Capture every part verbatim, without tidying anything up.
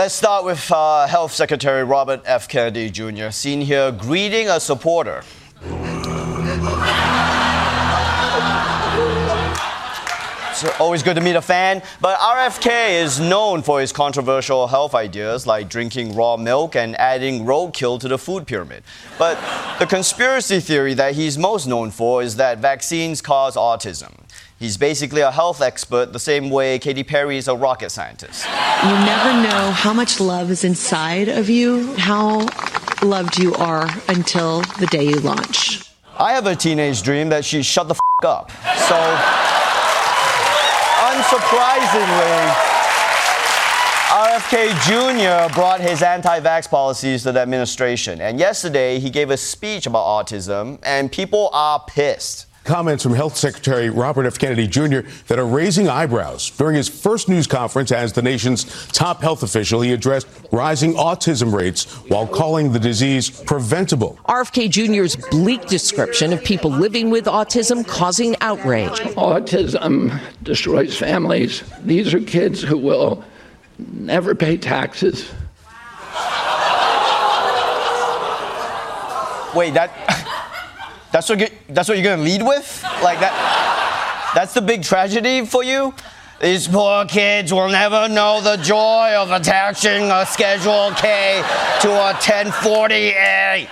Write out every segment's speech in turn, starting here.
let's start with uh, Health Secretary Robert F. Kennedy Junior, seen here greeting a supporter. It's always good to meet a fan, but R F K is known for his controversial health ideas like drinking raw milk and adding roadkill to the food pyramid. But the conspiracy theory that he's most known for is that vaccines cause autism. He's basically a health expert the same way Katy Perry is a rocket scientist. You never know how much love is inside of you, how loved you are until the day you launch. I have a teenage dream that she shut the f*** up. So... Unsurprisingly, R F K Junior brought his anti-vax policies to the administration. And yesterday, he gave a speech about autism, and people are pissed. Comments from Health Secretary Robert F. Kennedy Junior that are raising eyebrows. During his first news conference as the nation's top health official, he addressed rising autism rates while calling the disease preventable. R F K Junior's bleak description of people living with autism causing outrage. Autism destroys families. These are kids who will never pay taxes. Wait, that... That's what, you, that's what you're going to lead with? Like that? That's the big tragedy for you? These poor kids will never know the joy of attaching a Schedule K to a ten forty A.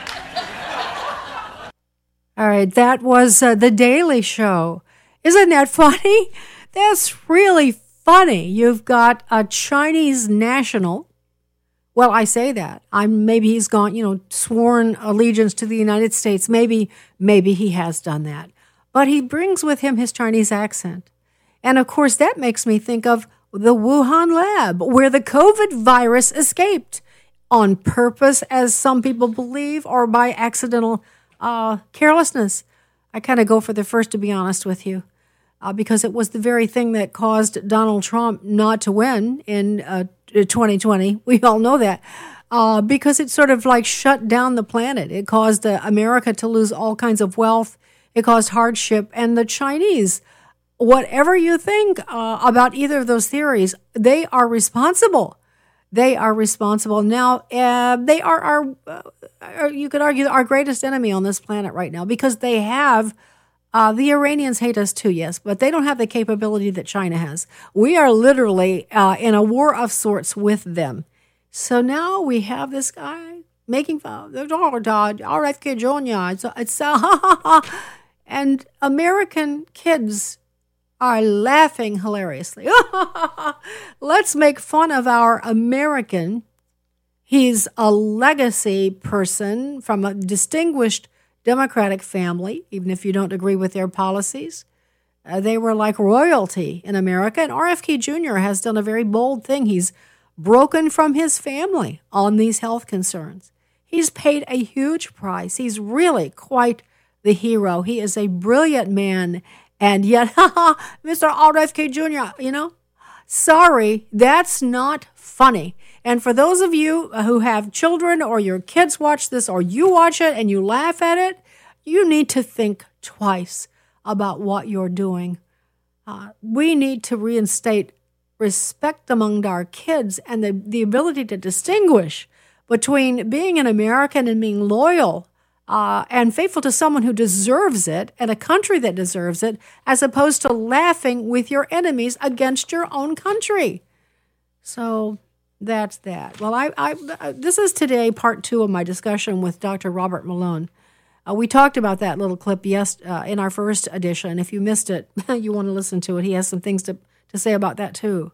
All right, that was uh, The Daily Show. Isn't that funny? That's really funny. You've got a Chinese national. Well, I say that. I'm maybe he's gone, you know, sworn allegiance to the United States. Maybe, maybe he has done that. But he brings with him his Chinese accent. And of course, that makes me think of the Wuhan lab, where the COVID virus escaped on purpose, as some people believe, or by accidental uh, carelessness. I kind of go for the first, to be honest with you, uh, because it was the very thing that caused Donald Trump not to win in uh, twenty twenty. We all know that. Uh, because it sort of like shut down the planet. It caused uh, America to lose all kinds of wealth. It caused hardship. And the Chinese, whatever you think uh, about either of those theories, they are responsible. They are responsible. Now, uh, they are, our, uh, you could argue, our greatest enemy on this planet right now, because they have, uh, the Iranians hate us too, yes, but they don't have the capability that China has. We are literally uh, in a war of sorts with them. So now we have this guy making fun of R F K Junior It's, it's uh, and American kids are laughing hilariously. Let's make fun of our American. He's a legacy person from a distinguished Democratic family, even if you don't agree with their policies. Uh, they were like royalty in America. And R F K Junior has done a very bold thing. He's broken from his family on these health concerns. He's paid a huge price. He's really quite the hero. He is a brilliant man. And yet, Mister R F K Junior, you know, sorry, that's not funny. And for those of you who have children or your kids watch this or you watch it and you laugh at it, you need to think twice about what you're doing. Uh, we need to reinstate respect among our kids and the, the ability to distinguish between being an American and being loyal uh, and faithful to someone who deserves it and a country that deserves it, as opposed to laughing with your enemies against your own country. So that's that. Well, I, I this is today part two of my discussion with Doctor Robert Malone. Uh, we talked about that little clip yes uh, in our first edition. If you missed it, you want to listen to it. He has some things to, to say about that too.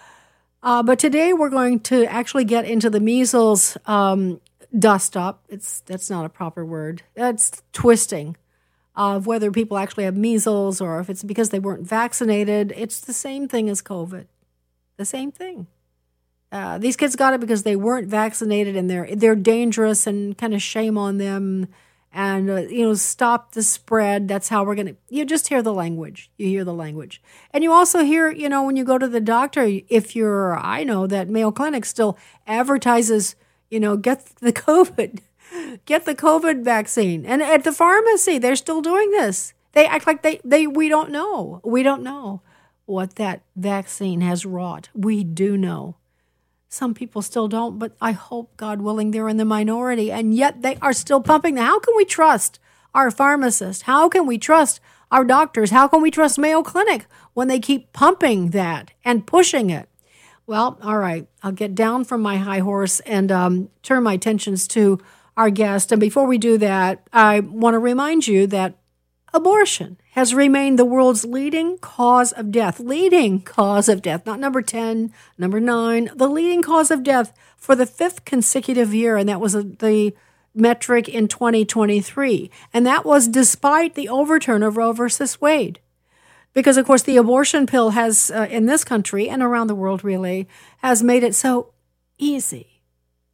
Uh, but today we're going to actually get into the measles um, dust up. It's that's not a proper word. That's twisting of whether people actually have measles or if it's because they weren't vaccinated. It's the same thing as COVID. The same thing. Uh, these kids got it because they weren't vaccinated, and they're they're dangerous, and kind of shame on them, and uh, you know, stop the spread. That's how we're gonna. You just hear the language. You hear the language, and you also hear, you know, when you go to the doctor, if you're, I know that Mayo Clinic still advertises, you know, get the COVID, get the COVID vaccine, and at the pharmacy they're still doing this. They act like they they we don't know. We don't know what that vaccine has wrought. We do know. Some people still don't, but I hope, God willing, they're in the minority, and yet they are still pumping. How can we trust our pharmacists? How can we trust our doctors? How can we trust Mayo Clinic when they keep pumping that and pushing it? Well, all right, I'll get down from my high horse and um, turn my attentions to our guest. And before we do that, I want to remind you that abortion has remained the world's leading cause of death. Leading cause of death, not number ten, number nine, the leading cause of death for the fifth consecutive year. And that was a, the metric in twenty twenty-three. And that was despite the overturn of Roe versus Wade. Because, of course, the abortion pill has, uh, in this country and around the world really, has made it so easy.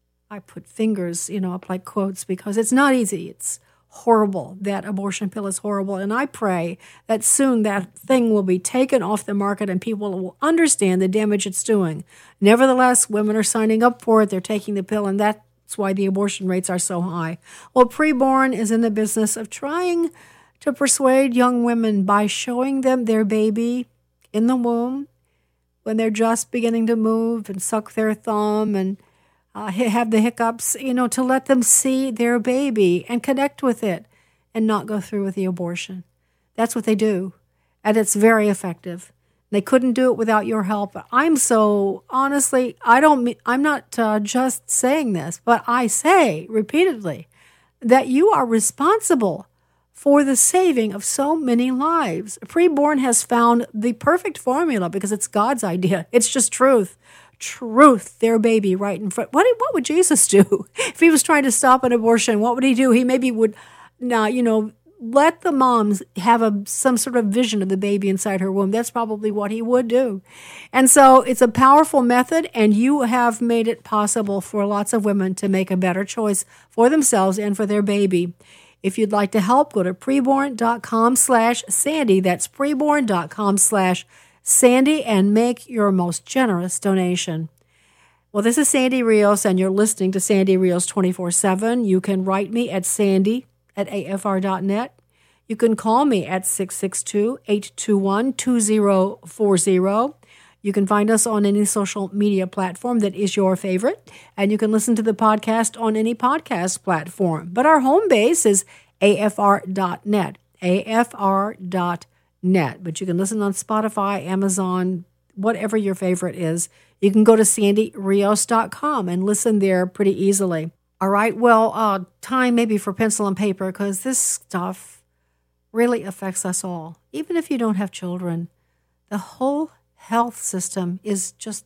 I put fingers, you know, up like quotes because it's not easy. It's horrible. That abortion pill is horrible. And I pray that soon that thing will be taken off the market and people will understand the damage it's doing. Nevertheless, women are signing up for it. They're taking the pill, and that's why the abortion rates are so high. Well, Preborn is in the business of trying to persuade young women by showing them their baby in the womb when they're just beginning to move and suck their thumb and uh, have the hiccups, you know, to let them see their baby and connect with it and not go through with the abortion. That's what they do, and it's very effective. They couldn't do it without your help. I'm so, honestly, I don't, I'm not uh, just saying this, but I say repeatedly that you are responsible for the saving of so many lives. Preborn has found the perfect formula because it's God's idea. It's just truth. Truth, their baby right in front. What, what would Jesus do? If he was trying to stop an abortion, what would he do? He maybe would, now, you know, let the moms have a some sort of vision of the baby inside her womb. That's probably what he would do. And so it's a powerful method, and you have made it possible for lots of women to make a better choice for themselves and for their baby. If you'd like to help, go to preborn.com slash Sandy. That's preborn.com slash Sandy and make your most generous donation. Well, this is Sandy Rios, and you're listening to Sandy Rios twenty-four seven. You can write me at sandy at a f r dot net. You can call me at six six two, eight two one, two zero four zero. You can find us on any social media platform that is your favorite, and you can listen to the podcast on any podcast platform. But our home base is a f r dot net, a f r dot net. But you can listen on Spotify, Amazon, whatever your favorite is. You can go to sandy rios dot com and listen there pretty easily. All right, well, uh, time maybe for pencil and paper, because this stuff really affects us all. Even if you don't have children, the whole health system is just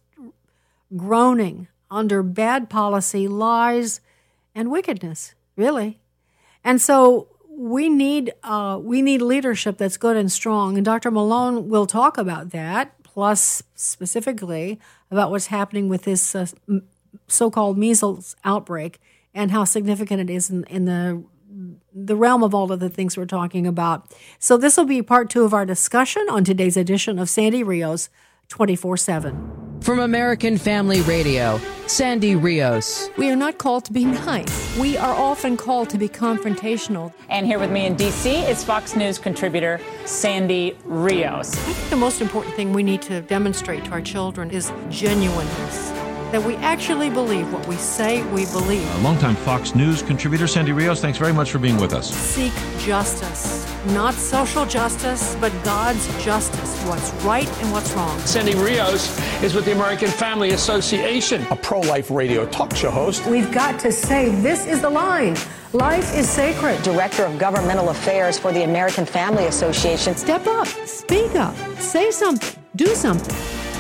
groaning under bad policy, lies, and wickedness, really. And so we need uh, we need leadership that's good and strong. And Doctor Malone will talk about that, plus specifically about what's happening with this uh, so-called measles outbreak and how significant it is in, in the the realm of all of the things we're talking about. So this will be part two of our discussion on today's edition of Sandy Rios twenty-four seven. From American Family Radio, Sandy Rios. We are not called to be nice. We are often called to be confrontational. And here with me in D C is Fox News contributor Sandy Rios. I think the most important thing we need to demonstrate to our children is genuineness. That we actually believe what we say we believe. Our longtime Fox News contributor, Sandy Rios, thanks very much for being with us. Seek justice. Not social justice, but God's justice. What's right and what's wrong. Sandy Rios is with the American Family Association, a pro-life radio talk show host. We've got to say this is the line. Life is sacred. Director of Governmental Affairs for the American Family Association. Step up. Speak up. Say something. Do something.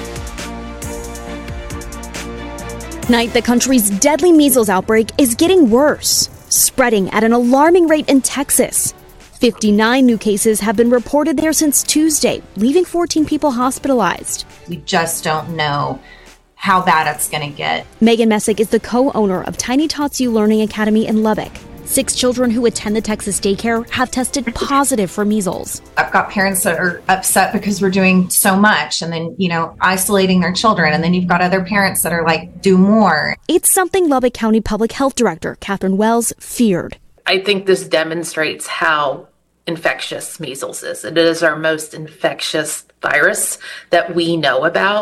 Tonight, the country's deadly measles outbreak is getting worse, spreading at an alarming rate in Texas. fifty-nine new cases have been reported there since Tuesday, leaving fourteen people hospitalized. We just don't know how bad it's going to get. Megan Messick is the co-owner of Tiny Tots U Learning Academy in Lubbock. Six children who attend the Texas daycare have tested positive for measles. I've got parents that are upset because we're doing so much and then, you know, isolating their children. And then you've got other parents that are like, do more. It's something Lubbock County Public Health Director Catherine Wells feared. I think this demonstrates how infectious measles is. It is our most infectious virus that we know about.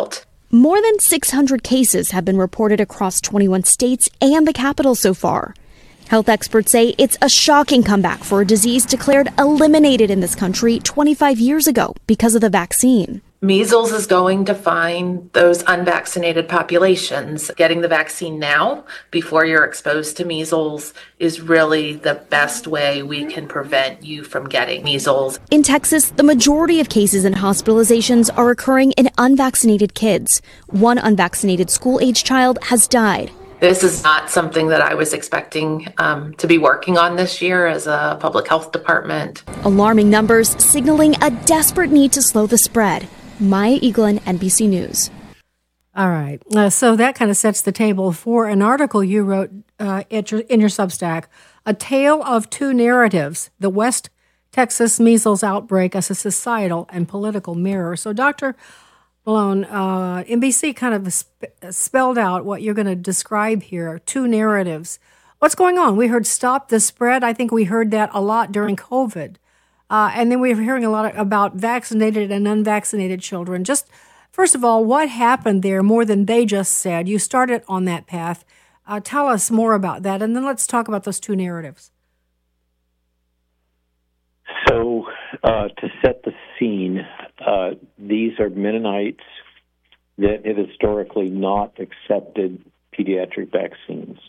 More than six hundred cases have been reported across twenty-one states and the capital so far. Health experts say it's a shocking comeback for a disease declared eliminated in this country twenty-five years ago because of the vaccine. Measles is going to find those unvaccinated populations. Getting the vaccine now, before you're exposed to measles, is really the best way we can prevent you from getting measles. In Texas, the majority of cases and hospitalizations are occurring in unvaccinated kids. One unvaccinated school-age child has died. This is not something that I was expecting um, to be working on this year as a public health department. Alarming numbers signaling a desperate need to slow the spread. Maya Eaglin, N B C News. All right. Uh, so that kind of sets the table for an article you wrote uh, at your, in your Substack, A Tale of Two Narratives, the West Texas Measles Outbreak as a Societal and Political Mirror. So, Doctor Malone, uh, N B C kind of sp- spelled out what you're going to describe here, two narratives. What's going on? We heard stop the spread. I think we heard that a lot during COVID. Uh, and then we were hearing a lot about vaccinated and unvaccinated children. Just, first of all, what happened there more than they just said? You started on that path. Uh, tell us more about that, and then let's talk about those two narratives. So, uh, to set the scene, uh, these are Mennonites that have historically not accepted pediatric vaccines.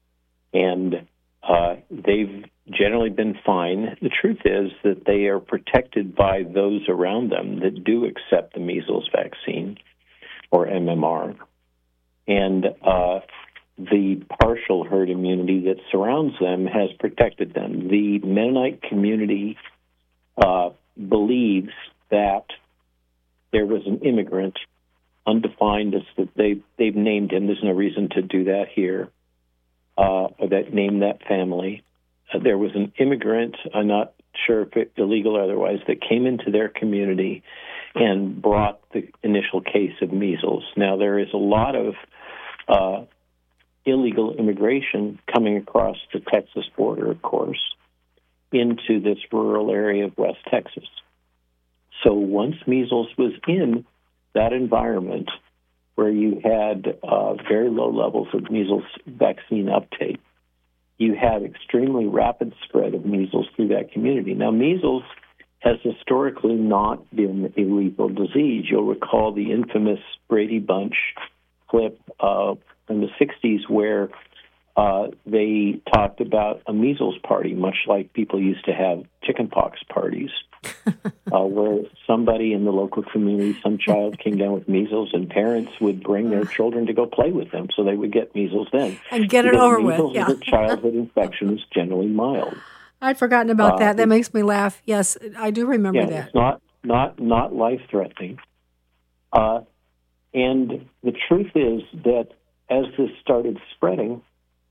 And uh, they've generally been fine. The truth is that they are protected by those around them that do accept the measles vaccine, or M M R. And uh, the partial herd immunity that surrounds them has protected them. The Mennonite community uh, believes that there was an immigrant, undefined as that they, they've named him. There's no reason to do that here, uh, or that name that family. Uh, there was an immigrant, I'm not sure if it's illegal or otherwise, that came into their community and brought the initial case of measles. Now, there is a lot of uh, illegal immigration coming across the Texas border, of course, into this rural area of West Texas. So once measles was in that environment where you had uh, very low levels of measles vaccine uptake, you had extremely rapid spread of measles through that community. Now, measles has historically not been a lethal disease. You'll recall the infamous Brady Bunch clip uh, in the sixties where uh, they talked about a measles party, much like people used to have chickenpox parties, uh, where somebody in the local community, some child came down with measles, and parents would bring their children to go play with them so they would get measles then. And get it because over measles with, yeah. As a childhood infection is generally mild. I'd forgotten about Uh, that. That makes me laugh. Yes, I do remember yeah, that. It's not, not, not life-threatening. Uh, and the truth is that as this started spreading,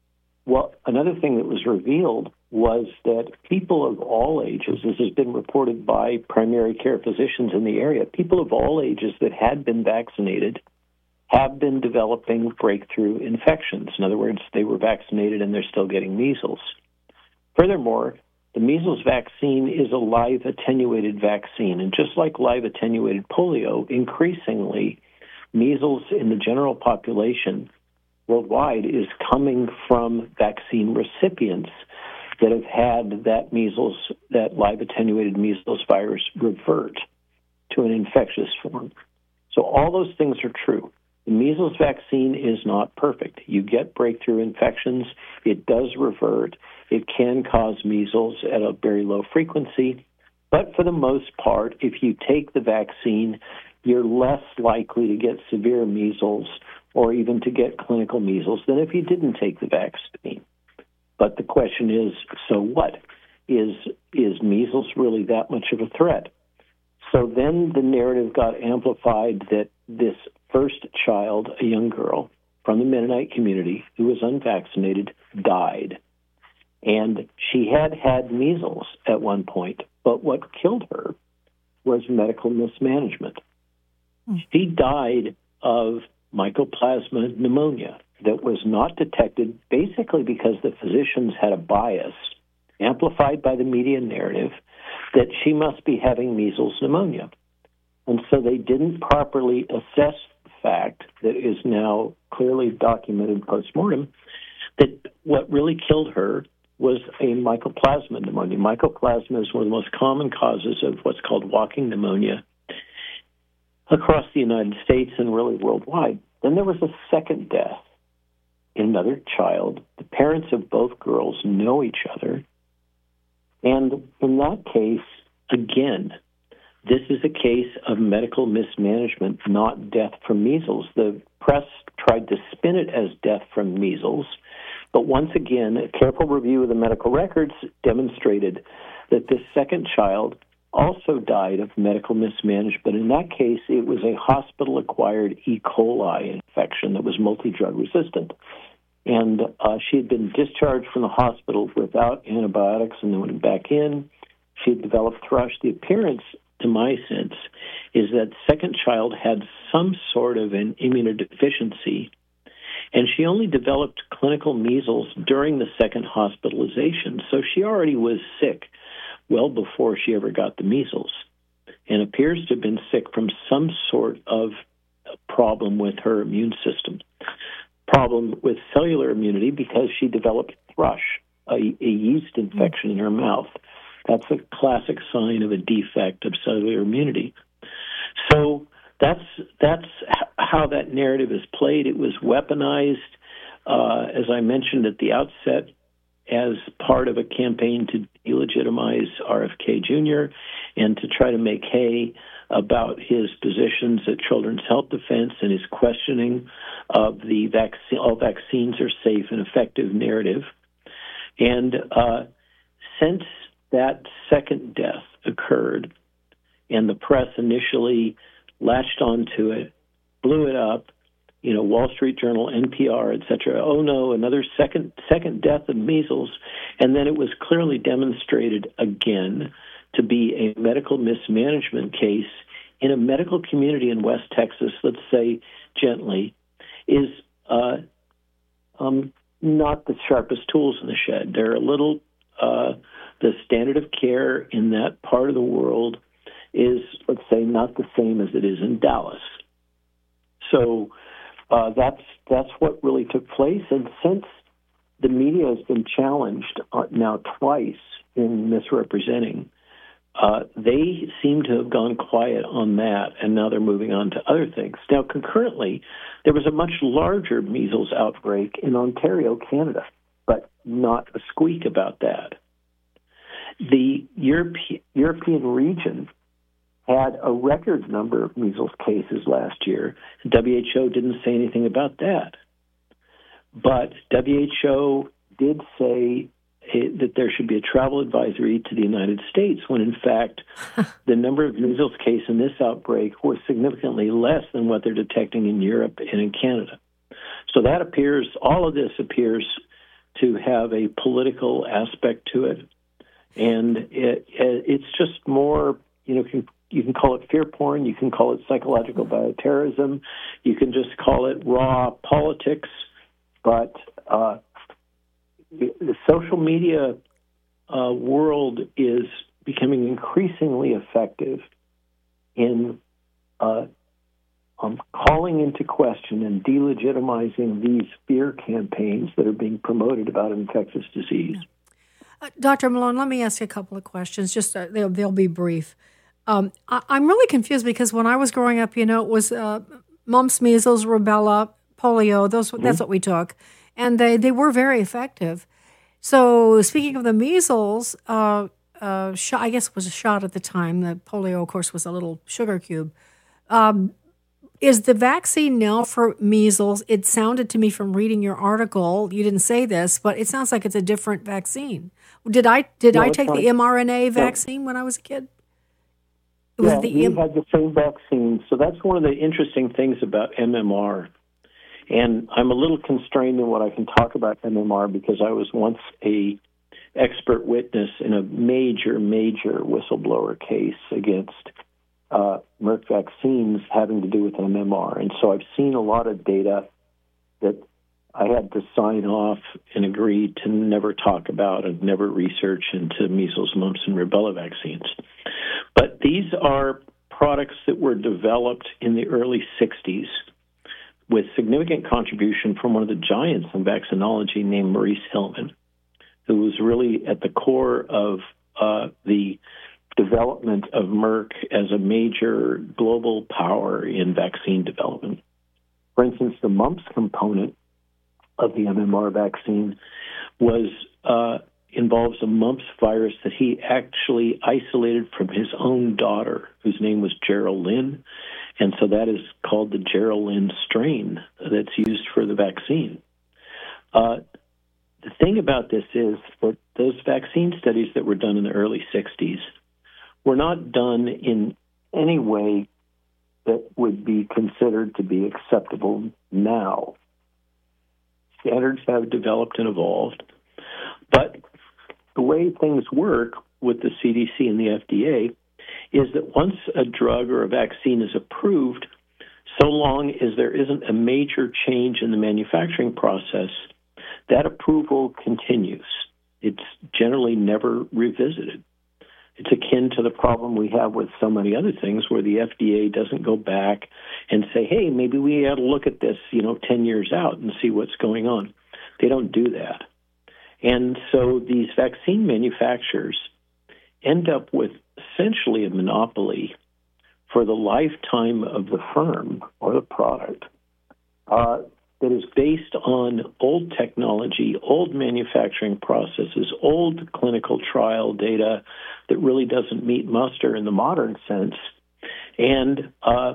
well, another thing that was revealed was that people of all ages, this has been reported by primary care physicians in the area, people of all ages that had been vaccinated have been developing breakthrough infections. In other words, they were vaccinated and they're still getting measles. Furthermore, the measles vaccine is a live attenuated vaccine, and just like live attenuated polio, increasingly measles in the general population worldwide is coming from vaccine recipients that have had that measles, that live attenuated measles virus revert to an infectious form. So all those things are true. The measles vaccine is not perfect. You get breakthrough infections. It does revert. It can cause measles at a very low frequency. But for the most part, if you take the vaccine, you're less likely to get severe measles or even to get clinical measles than if you didn't take the vaccine. But the question is, so what? Is, is measles really that much of a threat? So then the narrative got amplified that this first child, a young girl from the Mennonite community who was unvaccinated, died. And she had had measles at one point, but what killed her was medical mismanagement. Mm. She died of mycoplasma pneumonia that was not detected basically because the physicians had a bias, amplified by the media narrative, that she must be having measles pneumonia. And so they didn't properly assess the fact that is now clearly documented postmortem that what really killed her was a mycoplasma pneumonia. Mycoplasma is one of the most common causes of what's called walking pneumonia across the United States and really worldwide. Then there was a second death in another child. The parents of both girls know each other. And in that case, again, this is a case of medical mismanagement, not death from measles. The press tried to spin it as death from measles, but once again, a careful review of the medical records demonstrated that this second child also died of medical mismanagement. In that case, it was a hospital-acquired E. coli infection that was multi-drug resistant. And uh, she had been discharged from the hospital without antibiotics and then went back in. She had developed thrush. The appearance, to my sense, is that second child had some sort of an immunodeficiency, and she only developed clinical measles during the second hospitalization. So she already was sick well before she ever got the measles and appears to have been sick from some sort of problem with her immune system. Problem with cellular immunity because she developed thrush, a, a yeast infection in her mouth. That's a classic sign of a defect of cellular immunity. So that's that's how that narrative is played. It was weaponized, uh, as I mentioned at the outset, as part of a campaign to delegitimize R F K Junior and to try to make hay about his positions at Children's Health Defense and his questioning of the vaccine, all vaccines are safe and effective narrative. And uh, since that second death occurred and the press initially latched onto it, blew it up, you know, Wall Street Journal, N P R, et cetera. Oh, no, another second second death of measles. And then it was clearly demonstrated again to be a medical mismanagement case in a medical community in West Texas, let's say gently, is uh, um, not the sharpest tools in the shed. They're a little, uh, the standard of care in that part of the world is, let's say, not the same as it is in Dallas. So uh, that's that's what really took place. And since the media has been challenged uh, now twice in misrepresenting, uh, they seem to have gone quiet on that, and now they're moving on to other things. Now, concurrently, there was a much larger measles outbreak in Ontario, Canada, but not a squeak about that. The Europe- European region had a record number of measles cases last year. W H O didn't say anything about that. But W H O did say that there should be a travel advisory to the United States when, in fact, the number of measles cases in this outbreak was significantly less than what they're detecting in Europe and in Canada. So that appears, all of this appears to have a political aspect to it. And it, it's just more, you know, can, you can call it fear porn, you can call it psychological bioterrorism, you can just call it raw politics, but uh, the social media uh, world is becoming increasingly effective in uh, um, calling into question and delegitimizing these fear campaigns that are being promoted about infectious disease. Uh, Doctor Malone, let me ask you a couple of questions. Just uh, they'll, they'll be brief. Um, I, I'm really confused because when I was growing up, you know, it was uh, mumps, measles, rubella, polio. Those mm-hmm. That's what we took, and they, they were very effective. So speaking of the measles, uh, uh, shot, I guess it was a shot at the time. The polio, of course, was a little sugar cube. Um, is the vaccine now for measles? It sounded to me from reading your article, you didn't say this, but it sounds like it's a different vaccine. Did I did no, I take the mRNA vaccine no. when I was a kid? It was yeah, the we M- had the same vaccine. So that's one of the interesting things about M M R. And I'm a little constrained in what I can talk about M M R because I was once a expert witness in a major, major whistleblower case against uh, Merck vaccines having to do with M M R. And so I've seen a lot of data that I had to sign off and agree to never talk about and never research into measles, mumps, and rubella vaccines. But these are products that were developed in the early sixties with significant contribution from one of the giants in vaccinology named Maurice Hillman, who was really at the core of uh, the development of Merck as a major global power in vaccine development. For instance, the mumps component of the M M R vaccine was uh, involves a mumps virus that he actually isolated from his own daughter, whose name was Gerald Lynn. And so that is called the Gerald Lynn strain that's used for the vaccine. Uh, the thing about this is that those vaccine studies that were done in the early sixties were not done in any way that would be considered to be acceptable now. Standards have developed and evolved, but the way things work with the C D C and the F D A is that once a drug or a vaccine is approved, so long as there isn't a major change in the manufacturing process, that approval continues. It's generally never revisited. It's akin to the problem we have with so many other things where the F D A doesn't go back and say, hey, maybe we ought to look at this, you know, ten years out and see what's going on. They don't do that. And so these vaccine manufacturers end up with essentially a monopoly for the lifetime of the firm or the product uh, that is based on old technology, old manufacturing processes, old clinical trial data that really doesn't meet muster in the modern sense. And uh,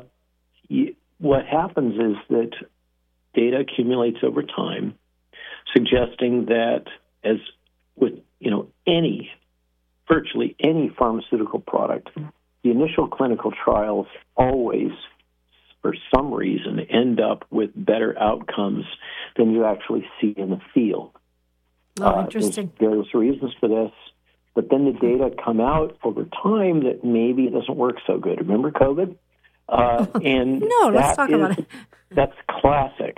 y- what happens is that data accumulates over time, suggesting that as with, you know, any, virtually any pharmaceutical product, the initial clinical trials always, for some reason, end up with better outcomes than you actually see in the field. Oh, interesting. Uh, there's various reasons for this, but then the data come out over time that maybe it doesn't work so good. Remember COVID? Uh, and no, let's talk is, about it. That's classic.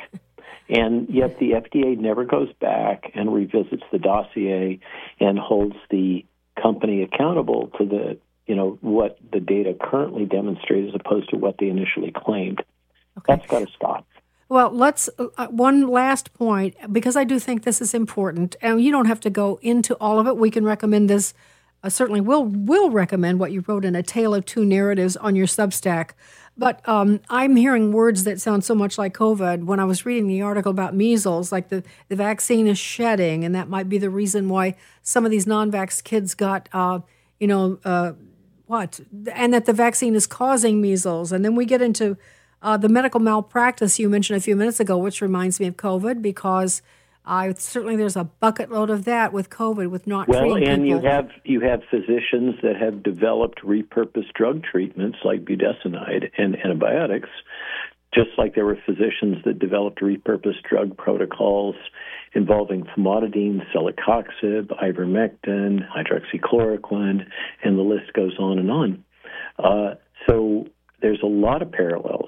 And yet the F D A never goes back and revisits the dossier and holds the company accountable to the, you know, what the data currently demonstrates as opposed to what they initially claimed. Okay. That's got to stop. Well, let's, uh, one last point, because I do think this is important, and you don't have to go into all of it. We can recommend this. Uh, certainly we'll, we'll recommend what you wrote in A Tale of Two Narratives on your Substack. But um, I'm hearing words that sound so much like COVID. When I was reading the article about measles, like the, the vaccine is shedding, and that might be the reason why some of these non-vax kids got, uh, you know, uh, what? And that the vaccine is causing measles. And then we get into uh, the medical malpractice you mentioned a few minutes ago, which reminds me of COVID, because uh, certainly there's a bucket load of that with COVID, with not well, treating and people. you have you have physicians that have developed repurposed drug treatments like budesonide and antibiotics, just like there were physicians that developed repurposed drug protocols involving famotidine, celecoxib, ivermectin, hydroxychloroquine, and the list goes on and on. Uh, so there's a lot of parallels.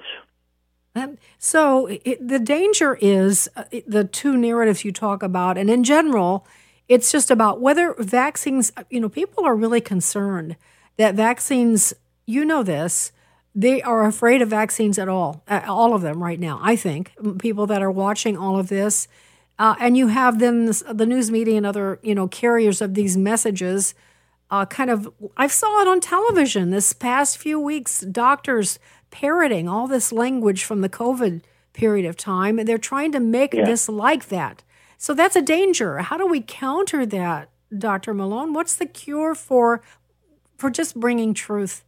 Um, so it, the danger is uh, the two narratives you talk about, and in general, it's just about whether vaccines, you know, people are really concerned that vaccines, you know this, they are afraid of vaccines at all, uh, all of them right now, I think, people that are watching all of this. Uh, and you have then this, the news media and other, you know, carriers of these messages uh, kind of, I saw it on television this past few weeks, doctors parroting all this language from the COVID period of time, and they're trying to make yeah. this like that. So that's a danger. How do we counter that, Doctor Malone? What's the cure for for just bringing truth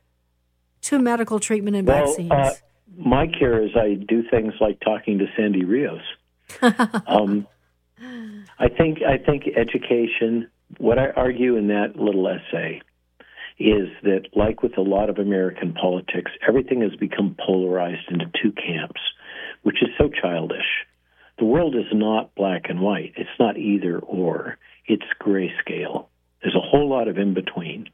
to medical treatment and well, vaccines? Uh, my cure is I do things like talking to Sandy Rios. um, I think I think education, what I argue in that little essay, is that, like with a lot of American politics, everything has become polarized into two camps, which is so childish. The world is not black and white. It's not either or. It's grayscale. There's a whole lot of in between.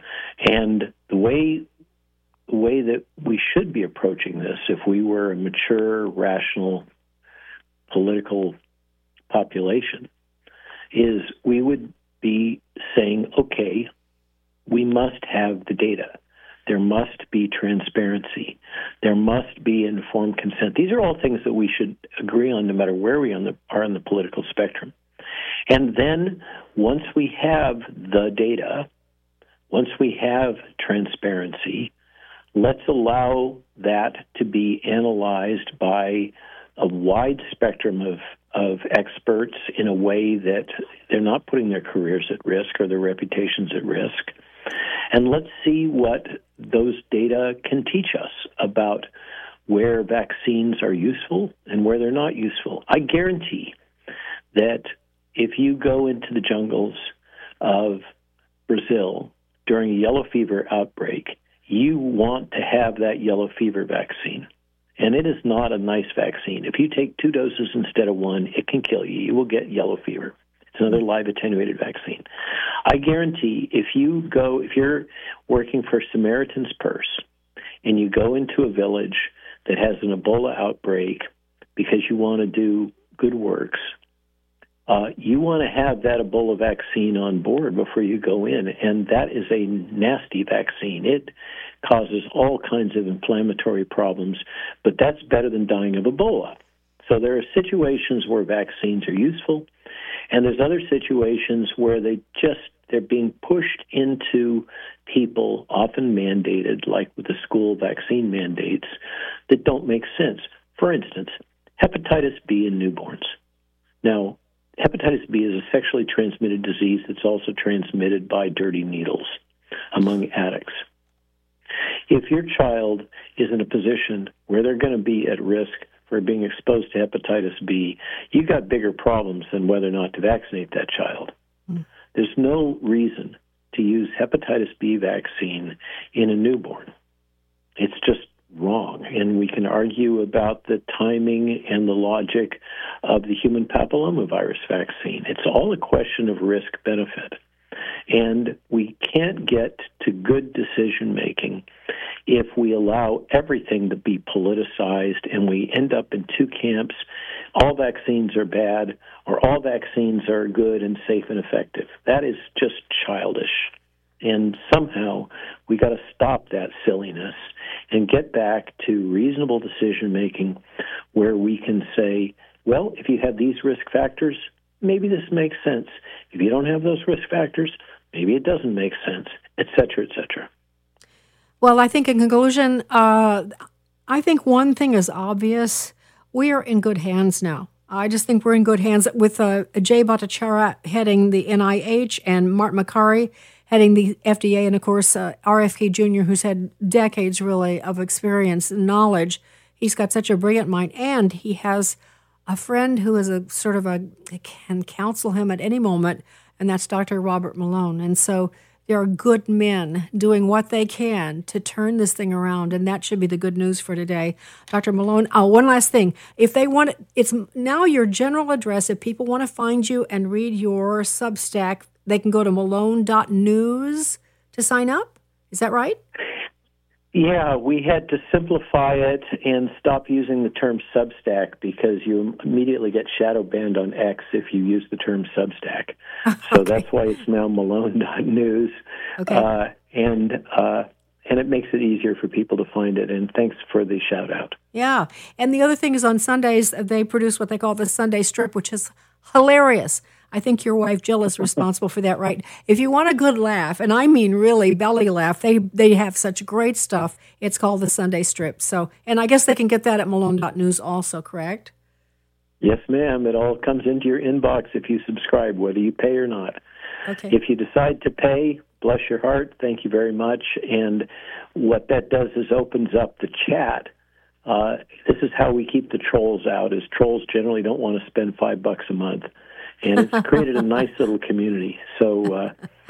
And the way the way that we should be approaching this, if we were a mature, rational, political population, is we would be saying, okay, we must have the data. There must be transparency. There must be informed consent. These are all things that we should agree on no matter where we on the, are on the political spectrum. And then once we have the data, once we have transparency, let's allow that to be analyzed by a wide spectrum of, of experts in a way that they're not putting their careers at risk or their reputations at risk. And let's see what those data can teach us about where vaccines are useful and where they're not useful. I guarantee that if you go into the jungles of Brazil during a yellow fever outbreak, you want to have that yellow fever vaccine. And it is not a nice vaccine. If you take two doses instead of one, it can kill you. You will get yellow fever. It's another live attenuated vaccine. I guarantee if you go, if you're working for Samaritan's Purse and you go into a village that has an Ebola outbreak because you want to do good works, uh, you want to have that Ebola vaccine on board before you go in. And that is a nasty vaccine. It causes all kinds of inflammatory problems, but that's better than dying of Ebola. So there are situations where vaccines are useful, and there's other situations where they just, they're being pushed into people, often mandated, like with the school vaccine mandates, that don't make sense. For instance, hepatitis B in newborns. Now, hepatitis B is a sexually transmitted disease that's also transmitted by dirty needles among addicts. If your child is in a position where they're going to be at risk for being exposed to hepatitis B, you've got bigger problems than whether or not to vaccinate that child. Mm. There's no reason to use hepatitis B vaccine in a newborn. It's just wrong. And we can argue about the timing and the logic of the human papillomavirus vaccine. It's all a question of risk-benefit. And we can't get to good decision-making if we allow everything to be politicized and we end up in two camps. All vaccines are bad or all vaccines are good and safe and effective. That is just childish. And somehow we got to stop that silliness and get back to reasonable decision-making where we can say, well, if you have these risk factors, maybe this makes sense. If you don't have those risk factors, maybe it doesn't make sense, et cetera, et cetera. Well, I think in conclusion, uh, I think one thing is obvious. We are in good hands now. I just think we're in good hands with uh, Jay Bhattacharya heading the N I H and Martin Makary heading the F D A, and, of course, uh, R F K Junior, who's had decades, really, of experience and knowledge. He's got such a brilliant mind, and he has a friend who is a sort of a can counsel him at any moment, and that's Doctor Robert Malone. And so there are good men doing what they can to turn this thing around, and that should be the good news for today. Doctor Malone, oh, one last thing. If they want it, it's now your general address. If people want to find you and read your Substack, they can go to malone dot news to sign up. Is that right? Yeah, we had to simplify it and stop using the term Substack because you immediately get shadow banned on X if you use the term Substack. So okay. That's why it's now malone dot news. Okay. Uh, and uh, and it makes it easier for people to find it. And thanks for the shout out. Yeah. And the other thing is on Sundays, they produce what they call the Sunday Strip, which is hilarious. I think your wife Jill is responsible for that, right? If you want a good laugh, and I mean really belly laugh, they they have such great stuff. It's called the Sunday Strip. So, and I guess they can get that at malone dot news also, correct? Yes, ma'am. It all comes into your inbox if you subscribe, whether you pay or not. Okay. If you decide to pay, bless your heart. Thank you very much. And what that does is opens up the chat. Uh, this is how we keep the trolls out, is trolls generally don't want to spend five bucks a month. And it's created a nice little community. So uh,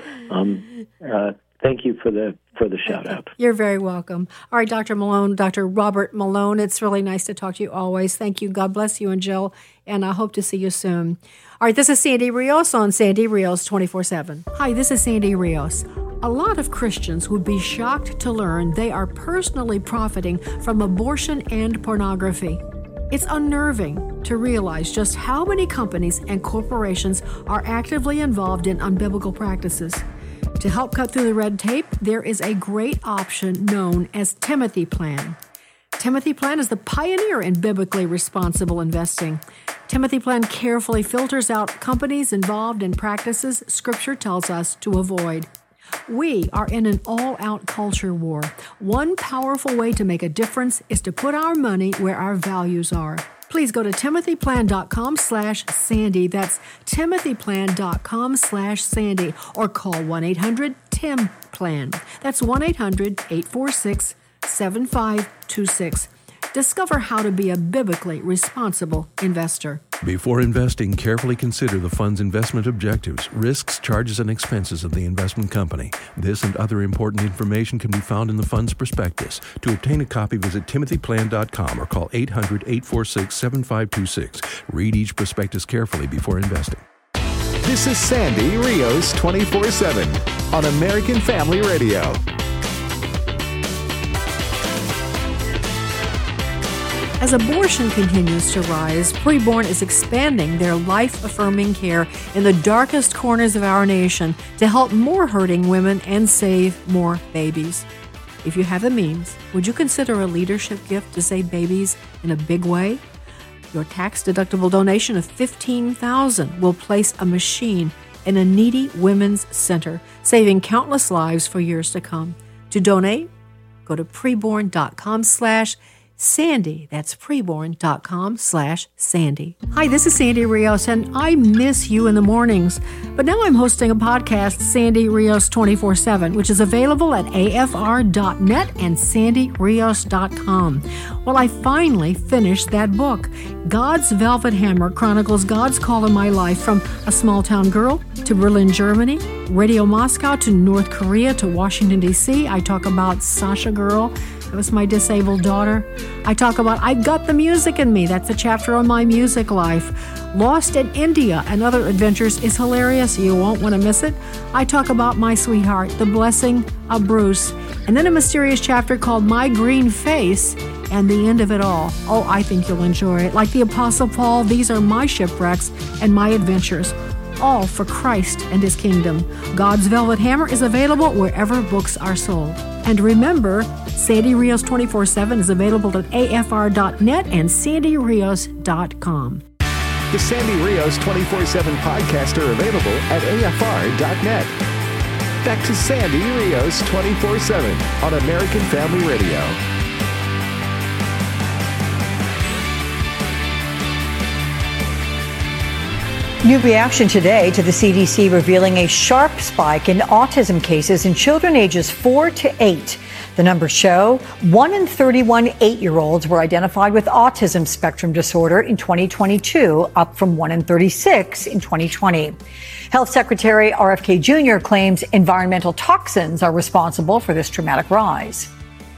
um, uh, thank you for the for the shout out. You're very welcome. All right, Doctor Malone, Doctor Robert Malone, it's really nice to talk to you always. Thank you. God bless you and Jill, and I hope to see you soon. All right, this is Sandy Rios on Sandy Rios twenty-four seven. Hi, this is Sandy Rios. A lot of Christians would be shocked to learn they are personally profiting from abortion and pornography. It's unnerving to realize just how many companies and corporations are actively involved in unbiblical practices. To help cut through the red tape, there is a great option known as Timothy Plan. Timothy Plan is the pioneer in biblically responsible investing. Timothy Plan carefully filters out companies involved in practices Scripture tells us to avoid. We are in an all-out culture war. One powerful way to make a difference is to put our money where our values are. Please go to timothyplan.com slash Sandy. That's timothyplan.com slash Sandy. Or call one eight hundred T I M Plan. That's one eight hundred eight four six seven five two six. Discover how to be a biblically responsible investor. Before investing, carefully consider the fund's investment objectives, risks, charges, and expenses of the investment company. This and other important information can be found in the fund's prospectus. To obtain a copy, visit timothy plan dot com or call eight hundred eight four six seven five two six. Read each prospectus carefully before investing. This is Sandy Rios twenty-four seven on American Family Radio. As abortion continues to rise, Preborn is expanding their life-affirming care in the darkest corners of our nation to help more hurting women and save more babies. If you have the means, would you consider a leadership gift to save babies in a big way? Your tax-deductible donation of fifteen thousand dollars will place a machine in a needy women's center, saving countless lives for years to come. To donate, go to preborn.com slash Sandy. That's preborn.com slash Sandy. Hi, this is Sandy Rios, and I miss you in the mornings. But now I'm hosting a podcast, Sandy Rios twenty-four seven, which is available at A F R dot net and sandy rios dot com. Well, I finally finished that book. God's Velvet Hammer chronicles God's call in my life from a small-town girl to Berlin, Germany, Radio Moscow to North Korea to Washington, D C. I talk about Sasha Girl. That was my disabled daughter. I talk about I Got the Music in Me. That's a chapter on my music life. Lost in India and Other Adventures is hilarious. You won't want to miss it. I talk about my sweetheart, The Blessing of Bruce. And then a mysterious chapter called My Green Face and the End of It All. Oh, I think you'll enjoy it. Like the Apostle Paul, these are my shipwrecks and my adventures. All for Christ and His kingdom. God's Velvet Hammer is available wherever books are sold. And remember, Sandy Rios twenty-four seven is available at A F R dot net and sandy rios dot com. The Sandy Rios twenty-four seven podcasts are available at A F R dot net. Back to Sandy Rios twenty-four seven on American Family Radio. New reaction today to the C D C revealing a sharp spike in autism cases in children ages four to eight. The numbers show one in thirty-one eight-year-olds were identified with autism spectrum disorder in twenty twenty-two, up from one in thirty-six in twenty twenty. Health Secretary R F K Junior claims environmental toxins are responsible for this dramatic rise.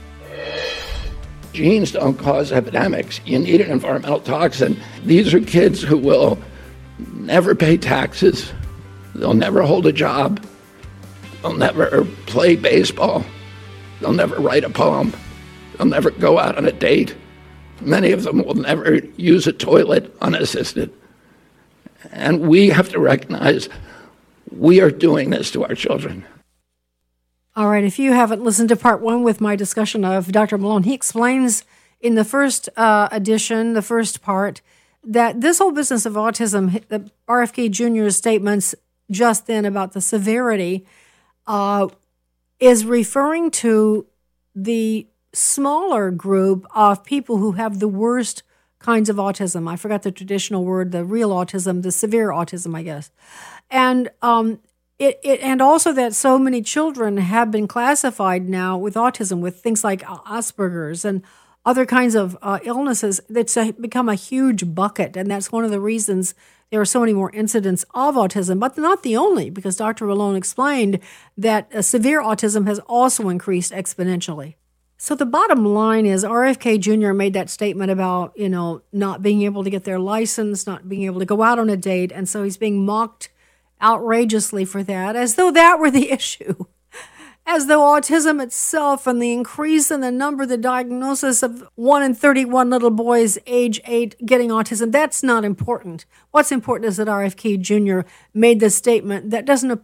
Genes don't cause epidemics. You need an environmental toxin. These are kids who will never pay taxes. They'll never hold a job. They'll never play baseball. They'll never write a poem. They'll never go out on a date. Many of them will never use a toilet unassisted. And we have to recognize we are doing this to our children. All right, if you haven't listened to part one with my discussion of Doctor Malone, he explains in the first uh, edition, the first part, that this whole business of autism, the R F K Junior's statements just then about the severity, uh, is referring to the smaller group of people who have the worst kinds of autism. I forgot the traditional word, the real autism, the severe autism, I guess. And um, it, it and also that so many children have been classified now with autism, with things like Asperger's and other kinds of uh, illnesses. It's a, become a huge bucket, and that's one of the reasons there are so many more incidents of autism, but not the only, because Doctor Malone explained that uh, severe autism has also increased exponentially. So the bottom line is R F K Junior made that statement about, you know, not being able to get their license, not being able to go out on a date, and so he's being mocked outrageously for that, as though that were the issue. As though autism itself and the increase in the number, the diagnosis of one in thirty-one little boys age eight getting autism, that's not important. What's important is that R F K Junior made this statement that doesn't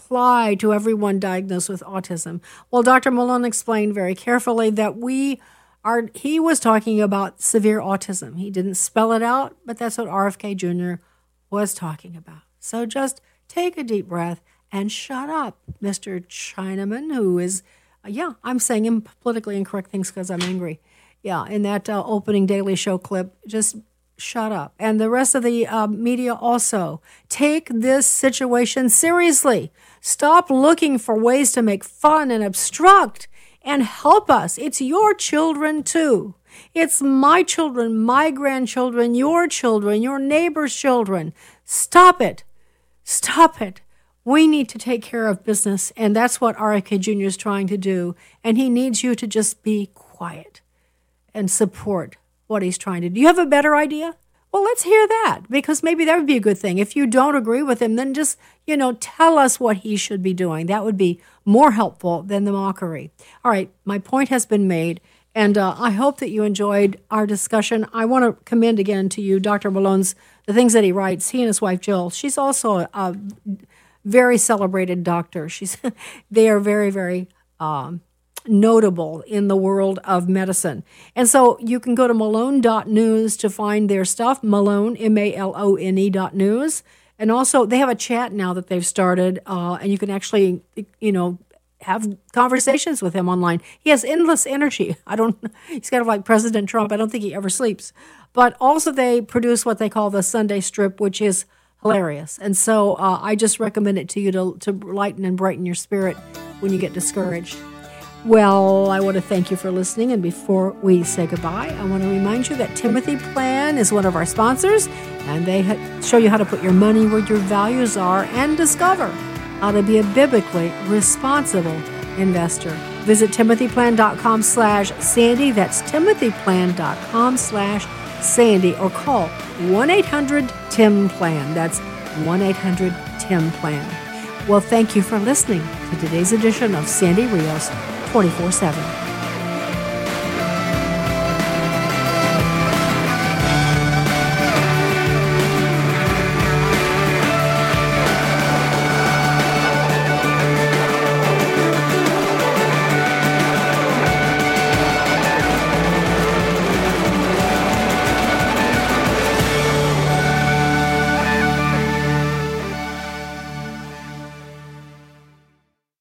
apply to everyone diagnosed with autism? Well, Doctor Malone explained very carefully that we are, he was talking about severe autism. He didn't spell it out, but that's what R F K Junior was talking about. So just take a deep breath and shut up, Mister Chinaman, who is, uh, yeah, I'm saying him politically incorrect things because I'm angry. Yeah, in that uh, opening Daily Show clip, just shut up. And the rest of the uh, media also. Take this situation seriously. Stop looking for ways to make fun and obstruct and help us. It's your children too. It's my children, my grandchildren, your children, your neighbor's children. Stop it. Stop it. We need to take care of business, and that's what R F K Junior is trying to do. And he needs you to just be quiet and support what he's trying to do. Do you have a better idea? Well, let's hear that, because maybe that would be a good thing. If you don't agree with him, then just, you know, tell us what he should be doing. That would be more helpful than the mockery. All right, my point has been made, and uh, I hope that you enjoyed our discussion. I want to commend again to you Doctor Malone's, the things that he writes. He and his wife, Jill, she's also a, a very celebrated doctor. She's, they are very, very um, notable in the world of medicine. And so you can go to malone dot news to find their stuff, Malone, M A L O N E dot news. And also they have a chat now that they've started, uh, and you can actually, you know, have conversations with him online. He has endless energy. I don't, he's kind of like President Trump. I don't think he ever sleeps. But also they produce what they call the Sunday Strip, which is hilarious. And so uh, I just recommend it to you to, to lighten and brighten your spirit when you get discouraged. Well, I want to thank you for listening. And before we say goodbye, I want to remind you that Timothy Plan is one of our sponsors, and they ha- show you how to put your money where your values are and discover how to be a biblically responsible investor. Visit timothyplan.com slash Sandy. That's timothyplan.com slash Sandy, or call one eight hundred T I M Plan. That's one eight hundred T I M Plan. Well, thank you for listening to today's edition of Sandy Rios twenty-four seven.